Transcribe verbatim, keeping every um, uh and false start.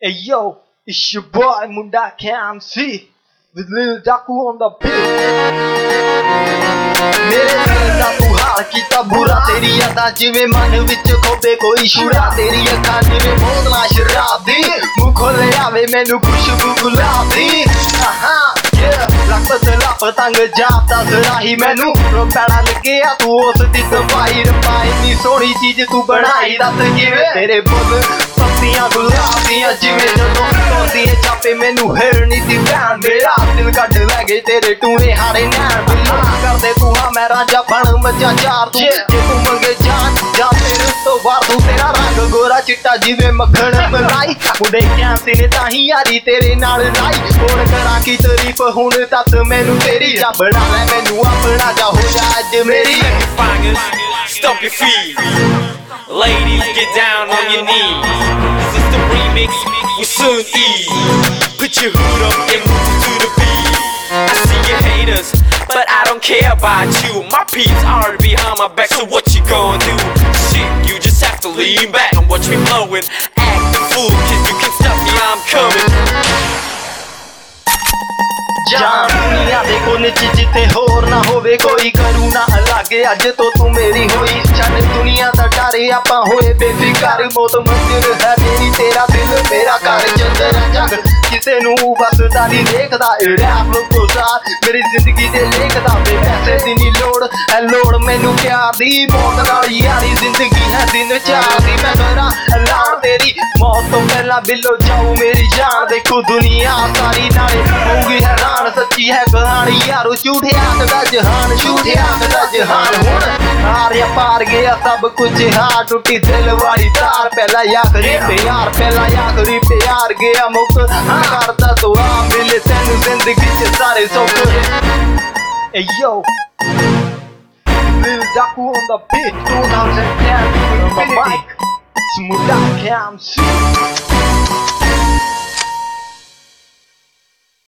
Hey yo, it's your boy Munda K M C with Lil Daku on the beat. मेरे दिल दा तू हाल कीता बुरा तेरी यादां जिवें मन विच खोबे कोई छुरा तेरी अखां जिवें बोतलां शराब दी मुंह खोले आवे मैनू खुशबू गुलाब दी लख ते लप तंग जापदा सराही मैनू पैड़ा लग्गिया तू उस दी सफाई रब्बा इन्नी सोहनी चीज तू बनाई दस किवें तेरे बुल पत्तियां गुलाब दियां जिवें जदों तोंदियां छापे मैनू हिरनी दी भैन मेरा दिल कड्ड लै गए तेरे टूने हारे नैन बिल्ला करदे तू हाँ मैं राजा बन मजा चार तू जे तू मंगे जान जा तेरे तो बाहर तू तेरा रंग गोरा चिट्टा जिवें मक्खन मलाई मुंडे कैंसी ने ताही यारी तेरे नाल लाई हुण करां की तारीफ हुण दस मैनू तेरी जा बना लै मैनू अपना जा हो जा अज मेरी Stomp your feet, ladies get down on your knees. This is the remix with Sun E. Put your hood up and move to the beat. I see your haters, but I don't care about you. My peeps are behind my back, so what you gonna do? Shit, you just have to lean back and watch me blowin'. Act the fool, cause you can stop me, I'm coming. जान दुनिया दे कोने च जिथे होर ना होवे कोई करू ना अलग अज तो तू मेरी होई छड़ दुनिया दा डर आपां होए बेफिकर मौत मंजिल है मेरी तेरा दिल मेरा घर चंदर जग किसे नू वसदा नहीं देखदा रैप गुजार मेरी जिंदगी दे लेखदा बे पैसे दी नी लोड़ है लोड़ मैनू प्यार दी मौत नाल यारी जिंदगी है दिन चार दी मैं करा ऐलान तेरी मौत तो पहला बिलो जाऊं मेरी जान देखो दुनिया सारी नाले होगी हैरान सच्ची है कहानी यारो झूठे आखदा जहान झूठे आखदा जहान हुण हार या पार गया सब कुछ हार टूटी दिल वाली तार पहला आखरी प्यार पहला आखरी प्यार गया मुक करदा तो आ मिले तैनू जिंदगी च सारे सुख Hey yo, Lil Daku on the beat twenty ten on the mic, Smooth K M C.